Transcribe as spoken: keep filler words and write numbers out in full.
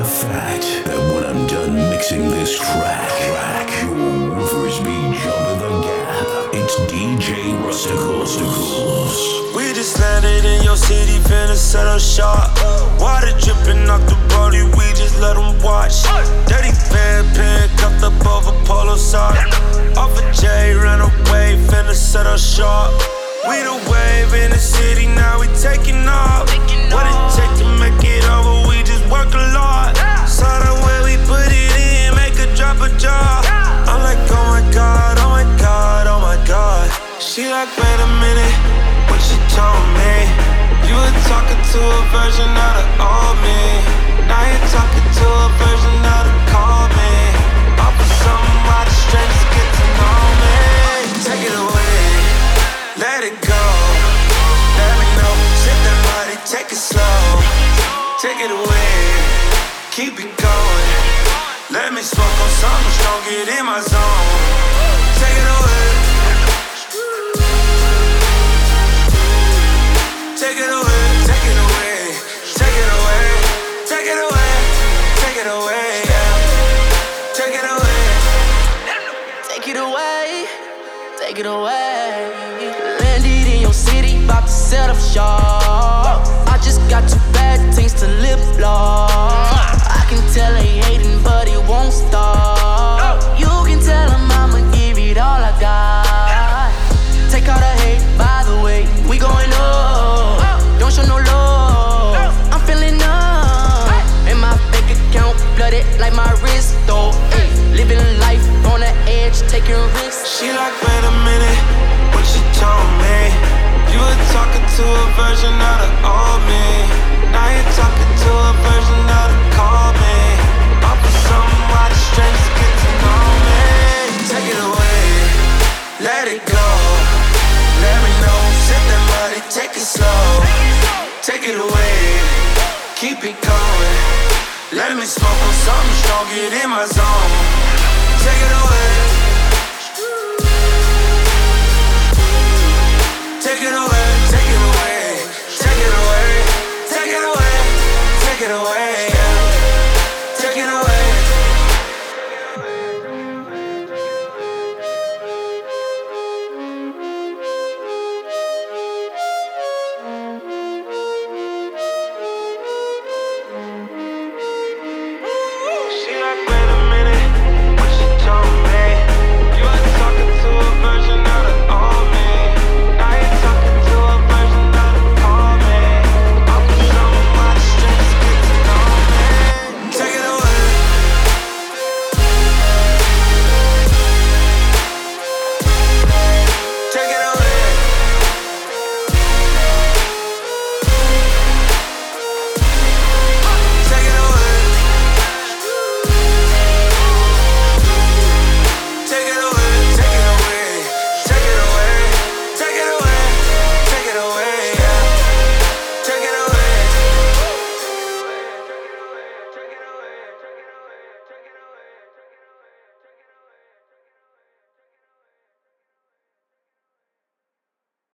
the fact that when I'm done mixing this track, track your woofers be jumping the gap. It's D J Rusticles. We just landed in your city, finna set up shop. Water dripping off the body, we just let them watch. Dirty fan pen, cuffed up over polo sock. Off a J, ran away, finna set up shop. We the wave in the city, now we taking off. What it take to make it over, we just work a lot. Saw the way we put it in, make her drop a jaw. I'm like, oh my god, oh my god, oh my god. She like, wait a minute, what you told me? You were talking to a version of the old me. Now you're talking to a version of the cold me. Offer something while the strangers get to know me. Take it away, let it go. Let me know, sip that body, take it slow. Take it away, keep it going. Let me smoke on something strong, get in my zone. Take it away, take it away, take it away, take it away, take it away, take it away, yeah. Take it away, take it away, take it away. Landed in your city, about to set up shop. I just got two bad things to lip lock. I can tell they hating, but it won't stop. You can tell them I'ma give it all I got. Take all the hate, by the way, we going up. Don't show no love, I'm feeling numb. And my bank account flooded like my wrist, though. Ay, living life on the edge, taking risks. She like, wait a minute, what you told me? You were talking to a version of the old me. Now you're talking to a version of the cold me. Offer something while the strangers get to know me. Take it away, let it go. Let me know, sip that body, take it slow. Take it away, keep it going. Let me smoke on something strong, get in my zone. Take it away, take it away.